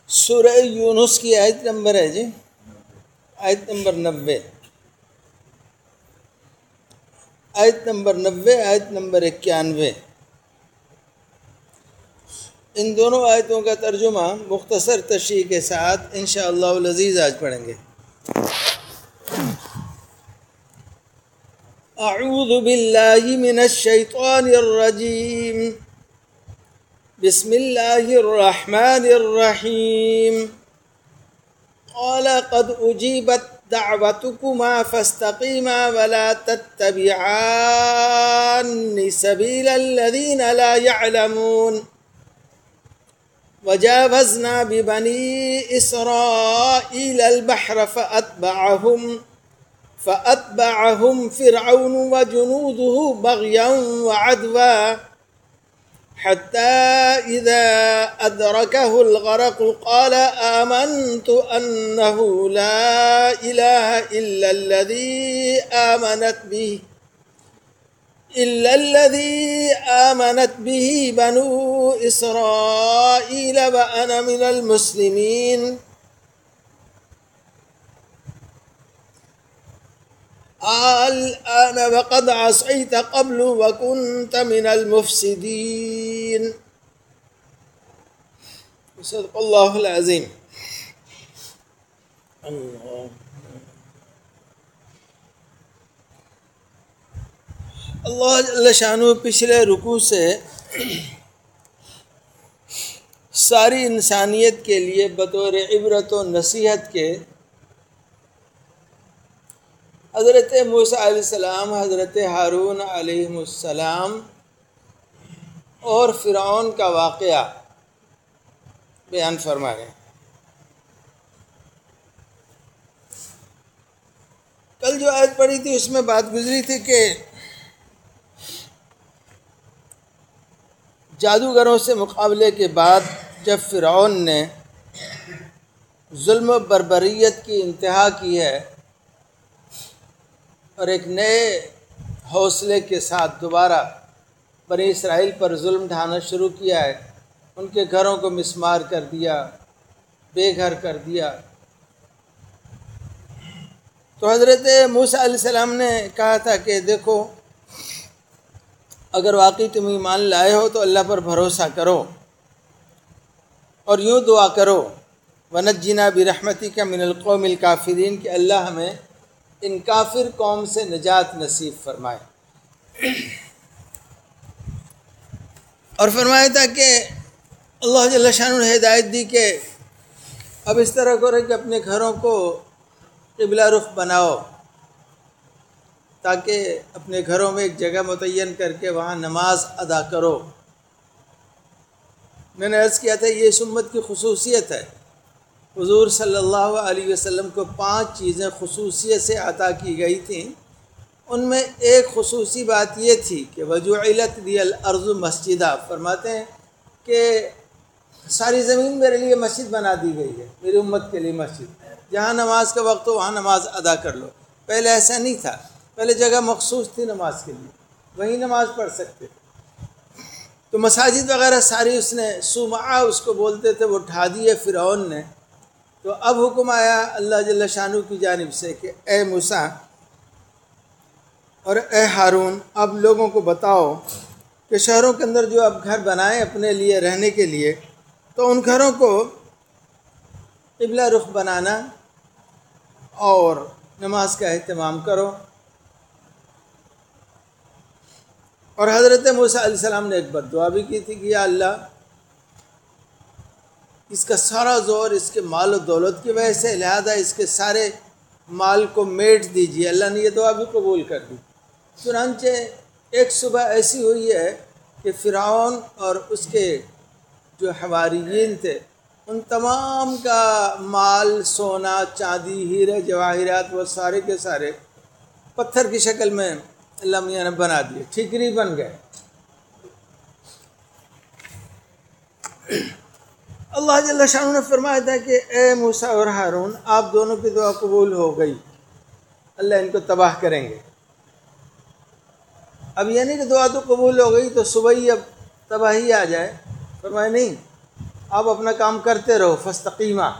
سورہ یونس کی آیت نمبر ہے جی، آیت نمبر 90، آیت نمبر 90، آیت نمبر 91۔ ان دونوں آیتوں کا ترجمہ مختصر تشریح کے ساتھ انشاءاللہ العزیز آج پڑھیں گے۔ اعوذ باللہ من الشیطان الرجیم، بسم اللہ الرحمن الرحیم۔ قال قد اجیبت دعوتکما فاستقیما ولا تتبعان سبیل الذین لا يعلمون۔ وجاوزنا ببنی اسرائیل البحر فأتبعهم فرعون وجنوده بغيا وعدوا حتى إذا أدركه الغرق قال آمنت أنه لا إله إلا الذي آمنت به بنو إسرائيل وأنا من المسلمين۔ الآن وقد عصيت قبل وكنت من المفسدين۔ صدق اللہ العظیم۔ اللہ جل شانہ پچھلے رکوع سے ساری انسانیت کے لیے بطور عبرت و نصیحت کے حضرت موسیٰ علیہ السلام، حضرت ہارون علیہ السلام اور فرعون کا واقعہ بیان فرما رہے ہیں۔ کل جو آیت پڑھی تھی اس میں بات گزری تھی کہ جادوگروں سے مقابلے کے بعد جب فرعون نے ظلم و بربریت کی انتہا کی ہے اور ایک نئے حوصلے کے ساتھ دوبارہ بنی اسرائیل پر ظلم ڈھانا شروع کیا ہے، ان کے گھروں کو مسمار کر دیا، بے گھر کر دیا، تو حضرت موسیٰ علیہ السلام نے کہا تھا کہ دیکھو اگر واقعی تم ایمان لائے ہو تو اللہ پر بھروسہ کرو اور یوں دعا کرو وَنَجِّنَا بِرَحْمَتِكَ مِنَ الْقَوْمِ الْكَافِرِينَ کہ اللہ ہمیں ان کافر قوم سے نجات نصیب فرمائے۔ اور فرمایا تھا کہ اللہ جل شانہ نے ہدایت دی کہ اب اس طرح کرو کہ اپنے گھروں کو قبلہ رخ بناؤ تاکہ اپنے گھروں میں ایک جگہ متعین کر کے وہاں نماز ادا کرو۔ میں نے عرض کیا تھا یہ اس امت کی خصوصیت ہے، حضور صلی اللہ علیہ وسلم کو 5 چیزیں خصوصیت سے عطا کی گئی تھیں، ان میں ایک خصوصی بات یہ تھی کہ وَجُعِلَتْ لِيَ الْأَرْضُ مَسْجِدًا، فرماتے ہیں کہ ساری زمین میرے لیے مسجد بنا دی گئی ہے، میری امت کے لیے مسجد، جہاں نماز کا وقت ہو وہاں نماز ادا کر لو۔ پہلے ایسا نہیں تھا، پہلے جگہ مخصوص تھی نماز کے لیے، وہیں نماز پڑھ سکتے، تو مساجد وغیرہ ساری اس نے صومعہ اس کو بولتے تھے وہ ڈھا دیے فرعون نے۔ تو اب حکم آیا اللہ جل شانہ کی جانب سے کہ اے موسیٰ اور اے ہارون اب لوگوں کو بتاؤ کہ شہروں کے اندر جو اب گھر بنائیں اپنے لیے رہنے کے لیے تو ان گھروں کو قبلہ رخ بنانا اور نماز کا اہتمام کرو۔ اور حضرت موسیٰ علیہ السلام نے ایک بد دعا بھی کی تھی کہ یا اللہ اس کا سارا زور اس کے مال و دولت کی وجہ سے، لہذا اس کے سارے مال کو میٹ دیجیے۔ اللہ نے یہ دعا بھی قبول کر دی۔ چنانچہ ایک صبح ایسی ہوئی ہے کہ فرعون اور اس کے جو حواریین تھے ان تمام کا مال، سونا، چاندی، ہیرے جواہرات وہ سارے کے سارے پتھر کی شکل میں اللہ میاں نے بنا دیے، ٹھیکری بن گئے۔ اللہ جل شانہ نے فرمایا تھا کہ اے موسیٰ اور ہارون آپ دونوں کی دعا قبول ہو گئی، اللہ ان کو تباہ کریں گے۔ اب یہ نہیں کہ دعا تو قبول ہو گئی تو صبح ہی اب تباہی آ جائے، فرمایا نہیں، آپ اپنا کام کرتے رہو، فاستقیما،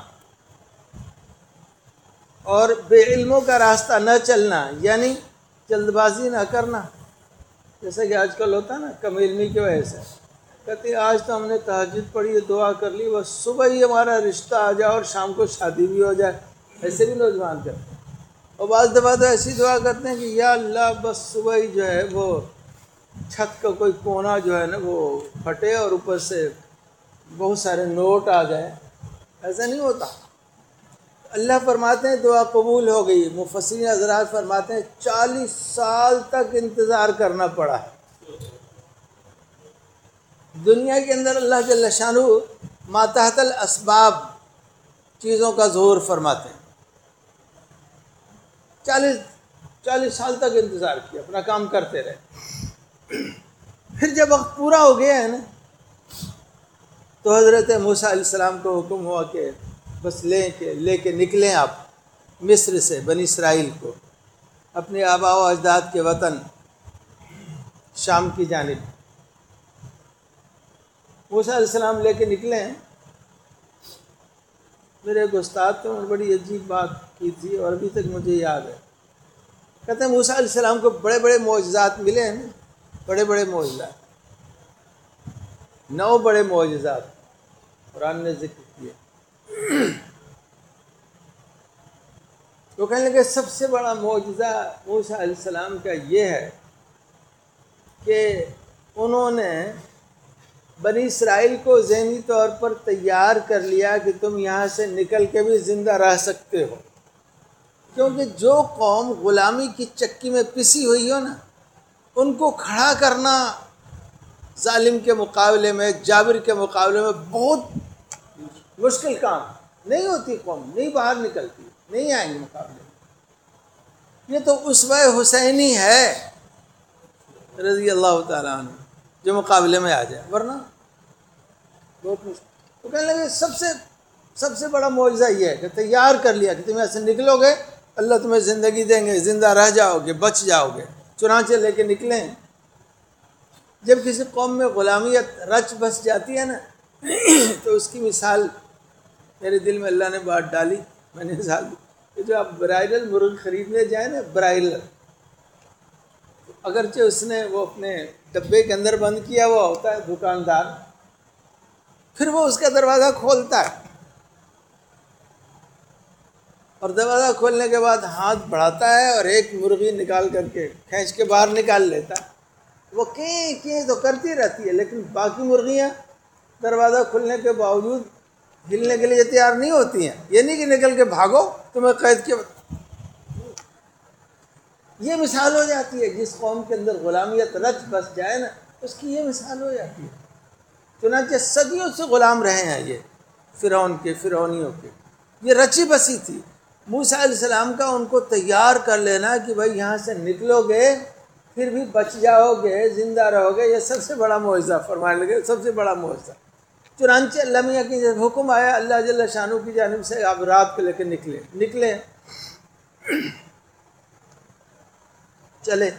اور بے علموں کا راستہ نہ چلنا، یعنی جلد بازی نہ کرنا، جیسا کہ آج کل ہوتا ہے نا کم علمی کی وجہ سے، کہتے ہیں آج تو ہم نے تہجد پڑھی، دعا کر لی، بس صبح ہی ہمارا رشتہ آ جائے اور شام کو شادی بھی ہو جائے. ایسے بھی نوجوان کرتے ہیں. اور بعض دفعہ تو ایسی دعا کرتے ہیں کہ یا اللہ بس صبح ہی جو ہے وہ چھت کا کوئی کونا جو ہے نا وہ پھٹے اور اوپر سے بہت سارے نوٹ آ جائے. ایسا نہیں ہوتا. اللہ فرماتے ہیں دعا قبول ہو گئی. مفسرین حضرات فرماتے ہیں 40 سال تک انتظار کرنا پڑا ہے. دنیا کے اندر اللہ جل شانہ ما تحت الاسباب چیزوں کا ظہور فرماتے ہیں. 40 سال تک انتظار کیا، اپنا کام کرتے رہے. پھر جب وقت پورا ہو گیا ہے نا تو حضرت موسیٰ علیہ السلام کو حکم ہوا کہ بس لے کے نکلیں آپ مصر سے بنی اسرائیل کو اپنے آباء و اجداد کے وطن شام کی جانب. موسیٰ علیہ السلام لے کے نکلے ہیں. میرے ایک استاد تو بڑی عجیب بات کی تھی اور ابھی تک مجھے یاد ہے. کہتے ہیں موسیٰ علیہ السلام کو بڑے بڑے معجزات ملے ہیں، بڑے بڑے معجزات، 9 بڑے معجزات قرآن نے ذکر کیے. تو کہنے لگے سب سے بڑا معجزہ موسیٰ علیہ السلام کا یہ ہے کہ انہوں نے بنی اسرائیل کو ذہنی طور پر تیار کر لیا کہ تم یہاں سے نکل کے بھی زندہ رہ سکتے ہو. کیونکہ جو قوم غلامی کی چکی میں پسی ہوئی ہو نا، ان کو کھڑا کرنا ظالم کے مقابلے میں، جابر کے مقابلے میں بہت مشکل کام. نہیں ہوتی قوم، نہیں باہر نکلتی، نہیں آئیں گے مقابلے میں. یہ تو اسوہ حسینی ہے رضی اللہ تعالیٰ عنہ جو مقابلے میں آ جائے، ورنہ بہت مشکل. تو کہنے لگے سب سے بڑا معجزہ یہ ہے کہ تیار کر لیا کہ تم ایسے نکلو گے اللہ تمہیں زندگی دیں گے، زندہ رہ جاؤ گے، بچ جاؤ گے. چنانچہ لے کے نکلیں. جب کسی قوم میں غلامیت رچ بس جاتی ہے نا تو اس کی مثال میرے دل میں اللہ نے بات ڈالی. میں نے مثال دی کہ جو آپ برائڈل مرغ خریدنے جائیں نا، برائڈل، اگرچہ اس نے وہ اپنے ڈبے کے اندر بند کیا ہوا ہوتا ہے دکاندار، پھر وہ اس کا دروازہ کھولتا ہے اور دروازہ کھولنے کے بعد ہاتھ بڑھاتا ہے اور ایک مرغی نکال کر کے کھینچ کے باہر نکال لیتا ہے. وہ کیں تو کرتی رہتی ہے، لیکن باقی مرغیاں دروازہ کھلنے کے باوجود ہلنے کے لیے تیار نہیں ہوتی ہیں. یہ نہیں کہ نکل کے بھاگو تمہیں قید کے. یہ مثال ہو جاتی ہے جس قوم کے اندر غلامیت رچ بس جائے نا، اس کی یہ مثال ہو جاتی ہے. چنانچہ صدیوں سے غلام رہے ہیں یہ فرعونیوں کے. یہ رچی بسی تھی. موسیٰ علیہ السلام کا ان کو تیار کر لینا کہ بھائی یہاں سے نکلو گے پھر بھی بچ جاؤ گے، زندہ رہو گے، یہ سب سے بڑا معجزہ فرمانے لگے، سب سے بڑا معجزہ. چنانچہ اللہ میاں کی جب حکم آیا اللہ جل شانہ کی جانب سے، آپ رات کو لے کے نکلے چلے.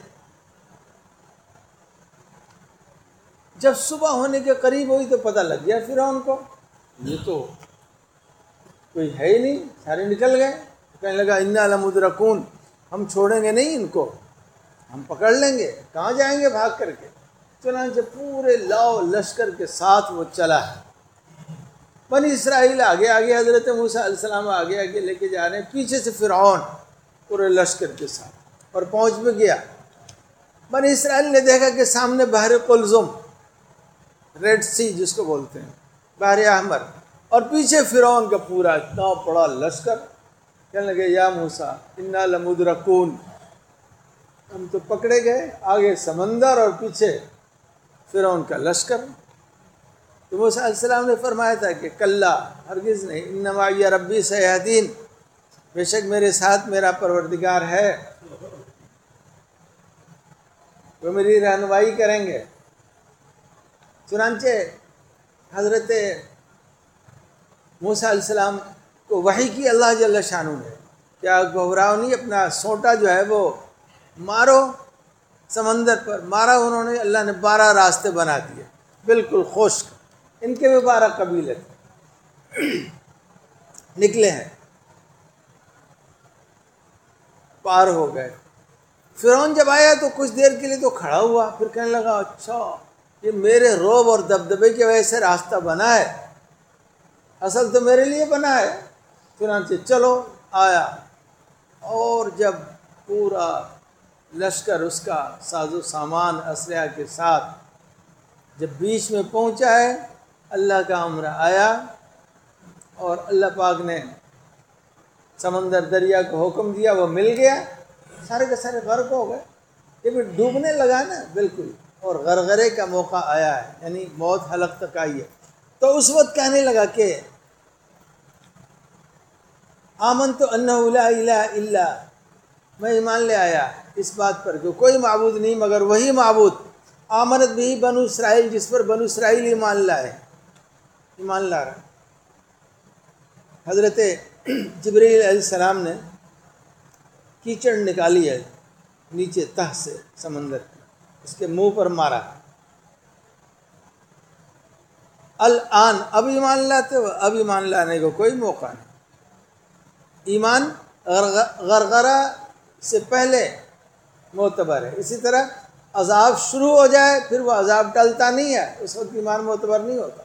جب صبح ہونے کے قریب ہوئی تو پتہ لگ گیا فرعون کو یہ تو کوئی ہے ہی نہیں، سارے نکل گئے. کہنے لگا انا لمدرکون، ہم چھوڑیں گے نہیں ان کو، ہم پکڑ لیں گے، کہاں جائیں گے بھاگ کر کے. چنانچہ پورے لاؤ لشکر کے ساتھ وہ چلا ہے. بنی اسرائیل آگے حضرت موسیٰ علیہ السلام آگے لے کے جا رہے ہیں، پیچھے سے فرعون پورے لشکر کے ساتھ، اور پہنچ بھی گیا. بنی اسرائیل نے دیکھا کہ سامنے بحر قلزم، ریڈ سی جس کو بولتے ہیں، بحر احمر، اور پیچھے فرعون کا پورا اتنا بڑا لشکر. کہنے لگے یا موسیٰ انا لمدرکون، ہم تو پکڑے گئے، آگے سمندر اور پیچھے فرعون کا لشکر. تو موسیٰ علیہ السلام نے فرمایا تھا کہ کلا، ہرگز نہیں، ان معی ربی سیہدین، بے شک میرے ساتھ میرا پروردگار ہے، وہ میری رہنمائی کریں گے. چنانچہ حضرت موسیٰ علیہ السلام کو وحی کی اللہ جل شانہ نے، کیا گھبراؤ نہیں، اپنا سونٹا جو ہے وہ مارو سمندر پر. مارا انہوں نے، اللہ نے 12 راستے بنا دیے بالکل خشک. ان کے بھی 12 قبیلے تھے. نکلے ہیں، پار ہو گئے۔ فرعون جب آیا تو کچھ دیر کے لیے تو کھڑا ہوا، پھر کہنے لگا اچھا یہ میرے رعب اور دبدبے کی وجہ سے راستہ بنا ہے، اصل تو میرے لیے بنا ہے۔ چنانچہ چلو آیا، اور جب پورا لشکر اس کا ساز و سامان اسلحہ کے ساتھ جب بیچ میں پہنچا ہے، اللہ کا امر آیا اور اللہ پاک نے سمندر دریا کو حکم دیا، وہ مل گیا، سارے کے سارے غرق ہو گئے۔ یہ بھی ڈوبنے لگا نا بالکل، اور غرغرے کا موقع آیا ہے، یعنی موت حلق تک آئی ہے۔ تو اس وقت کہنے لگا کہ آمنت انہ لا الہ الا، میں ایمان لے آیا اس بات پر کہ کوئی معبود نہیں مگر وہی معبود، آمنت بھی بنو اسرائیل، جس پر بنو اسرائیل ایمان لائے، ایمان لا رہا۔ حضرت جبریل علیہ السلام نے کیچڑ نکالی ہے نیچے تہ سے سمندر کی، اس کے منہ پر مارا، الآن اب ایمان لاتے ہو؟ اب ایمان لانے کو کوئی موقع نہیں۔ ایمان غرغرہ سے پہلے معتبر ہے، اسی طرح عذاب شروع ہو جائے پھر وہ عذاب ٹلتا نہیں ہے، اس وقت ایمان معتبر نہیں ہوتا۔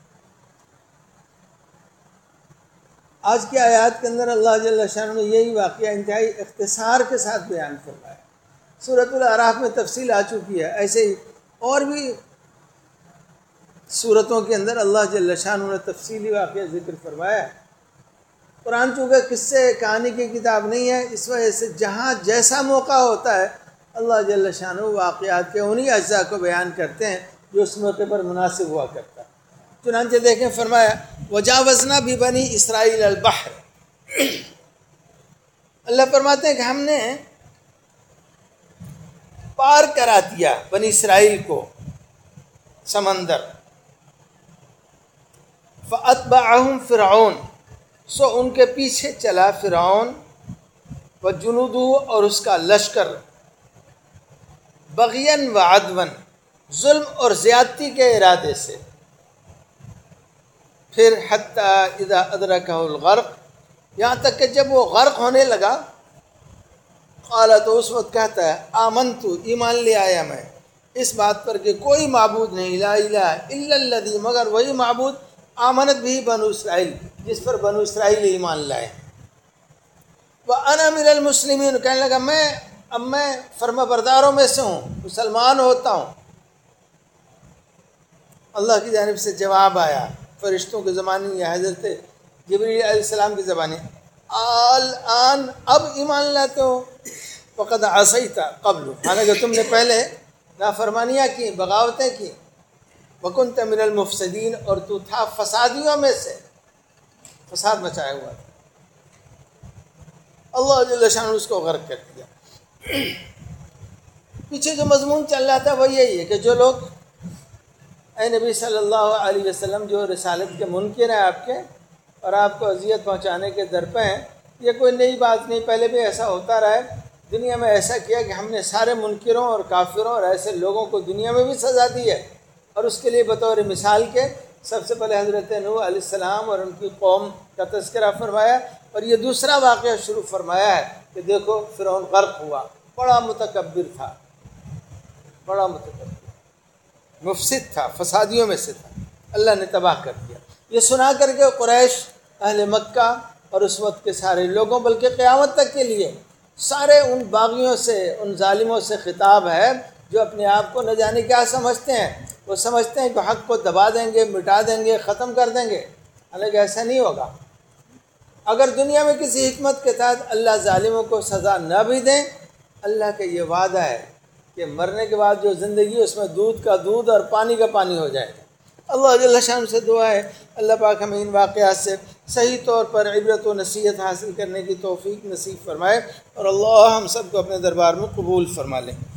آج کی آیات کے اندر اللہ جل شانہ نے یہی واقعہ انتہائی اختصار کے ساتھ بیان فرمایا۔ سورۃ الاعراف میں تفصیل آ چکی ہے، ایسے ہی اور بھی سورتوں کے اندر اللہ جل شانہ نے تفصیلی واقعہ ذکر فرمایا ہے۔ قرآن چونکہ قصے کہانی کی کتاب نہیں ہے، اس وجہ سے جہاں جیسا موقع ہوتا ہے اللہ جل شانہ واقعات کے انہی اجزاء کو بیان کرتے ہیں جو اس موقع پر مناسب ہوا کرتا ہے۔ چنانچہ دیکھیں فرمایا وجاوزنا ببنی اسرائیل البحر، اللہ فرماتے ہیں کہ ہم نے پار کرا دیا بنی اسرائیل کو سمندر، فاتبعہم فرعون، سو ان کے پیچھے چلا فرعون، وجنودہ اور اس کا لشکر، بغین و عدون، ظلم اور زیادتی کے ارادے سے، پھر حتیٰ اذا ادرکہ الغرق، یہاں تک کہ جب وہ غرق ہونے لگا، قال، تو اس وقت کہتا ہے آمنت، ایمان لے آیا میں اس بات پر کہ کوئی معبود نہیں، لا الہ الا الذی، مگر وہی معبود آمنت بھی بنو اسرائیل، جس پر بنو اسرائیل ایمان لائے۔ وَأَنَا مِنَ الْمُسْلِمِينَ، کہنے لگا اب میں فرما برداروں میں سے ہوں، مسلمان ہوتا ہوں۔ اللہ کی جانب سے جواب آیا فرشتوں کے زمانے یا حضرت جبریل علیہ السلام کی زبانی، الآن اب ایمان لاتے ہو، وقد عصیت قبل، حالانکہ تم نے پہلے نافرمانیاں کی، بغاوتیں کی، وکنت من المفسدین، اور تو تھا فسادیوں میں سے، فساد مچایا ہوا تھا۔ اللہ جل شانہ اس کو غرق کر دیا۔ پیچھے جو مضمون چل رہا تھا وہ یہی ہے کہ جو لوگ اے نبی صلی اللہ علیہ وسلم جو رسالت کے منکر ہیں آپ کے، اور آپ کو اذیت پہنچانے کے درپے ہیں، یہ کوئی نئی بات نہیں، پہلے بھی ایسا ہوتا رہا ہے۔ دنیا میں ایسا کیا کہ ہم نے سارے منکروں اور کافروں اور ایسے لوگوں کو دنیا میں بھی سزا دی ہے، اور اس کے لیے بطور مثال کے سب سے پہلے حضرت نوح علیہ السلام اور ان کی قوم کا تذکرہ فرمایا، اور یہ دوسرا واقعہ شروع فرمایا ہے کہ دیکھو فرعون غرق ہوا، بڑا متکبر تھا، بڑا متکبر، مفسد تھا، فسادیوں میں سے تھا، اللہ نے تباہ کر دیا۔ یہ سنا کر کے قریش، اہل مکہ اور اس وقت کے سارے لوگوں، بلکہ قیامت تک کے لیے سارے ان باغیوں سے، ان ظالموں سے خطاب ہے جو اپنے آپ کو نہ جانے کیا سمجھتے ہیں۔ وہ سمجھتے ہیں کہ حق کو دبا دیں گے، مٹا دیں گے، ختم کر دیں گے، حالانکہ ایسا نہیں ہوگا۔ اگر دنیا میں کسی حکمت کے تحت اللہ ظالموں کو سزا نہ بھی دیں، اللہ کا یہ وعدہ ہے کہ مرنے کے بعد جو زندگی اس میں دودھ کا دودھ اور پانی کا پانی ہو جائے گا۔ اللہ جل شانہ سے دعا ہے اللہ پاک ہمیں ان واقعات سے صحیح طور پر عبرت و نصیحت حاصل کرنے کی توفیق نصیب فرمائے، اور اللہ ہم سب کو اپنے دربار میں قبول فرما لیں۔